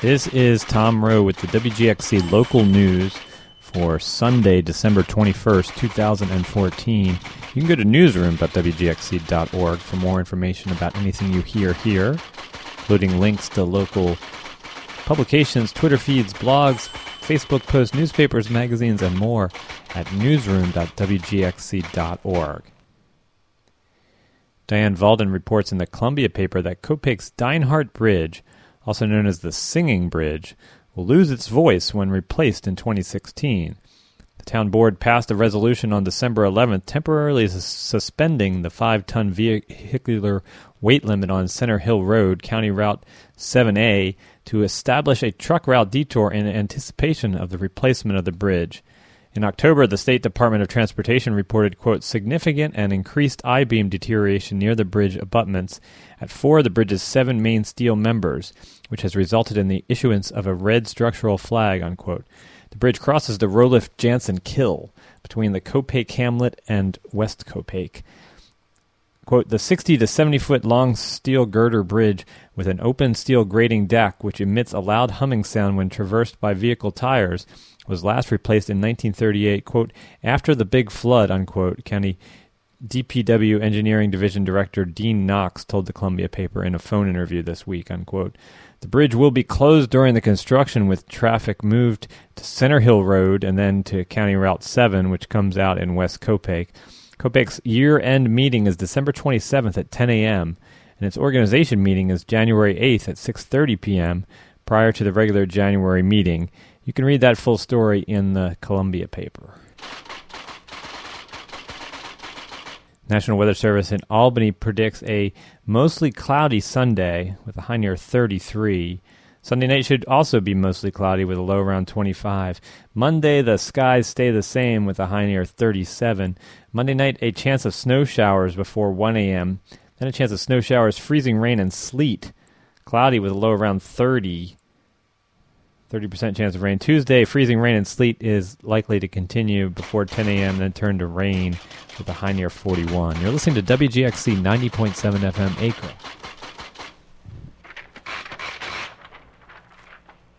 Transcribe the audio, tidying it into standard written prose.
This is Tom Rowe with the WGXC local news for Sunday, December 21st, 2014. You can go to newsroom.wgxc.org for more information about anything you hear here, including links to local publications, Twitter feeds, blogs, Facebook posts, newspapers, magazines, and more at newsroom.wgxc.org. Diane Valden reports in the Columbia paper that Copake's Dinehart Bridge, also known as the Singing Bridge, will lose its voice when replaced in 2016. The town board passed a resolution on December 11th temporarily suspending the 5-ton vehicular weight limit on Center Hill Road, County Route 7A, to establish a truck route detour in anticipation of the replacement of the bridge. In October, the State Department of Transportation reported, quote, significant and increased I-beam deterioration near the bridge abutments at 4 of the bridge's 7 main steel members, which has resulted in the issuance of a red structural flag, unquote. The bridge crosses the Roliff-Jansen Kill between the Copake Hamlet and West Copake. Quote, the 60 to 70-foot long steel girder bridge with an open steel grating deck which emits a loud humming sound when traversed by vehicle tires was last replaced in 1938, quote, after the big flood, unquote, County DPW Engineering Division Director Dean Knox told the Columbia paper in a phone interview this week, unquote. The bridge will be closed during the construction with traffic moved to Center Hill Road and then to County Route 7, which comes out in West Copake. Copake's year-end meeting is December 27th at 10 a.m., and its organization meeting is January 8th at 6:30 p.m., prior to the regular January meeting. You can read that full story in the Columbia paper. National Weather Service in Albany predicts a mostly cloudy Sunday with a high near 33. Sunday night should also be mostly cloudy with a low around 25. Monday, the skies stay the same with a high near 37. Monday night, a chance of snow showers before 1 a.m. Then a chance of snow showers, freezing rain, and sleet. Cloudy with a low around 30. 30% chance of rain. Tuesday, freezing rain and sleet is likely to continue before 10 a.m., then turn to rain with a high near 41. You're listening to WGXC 90.7 FM Acre.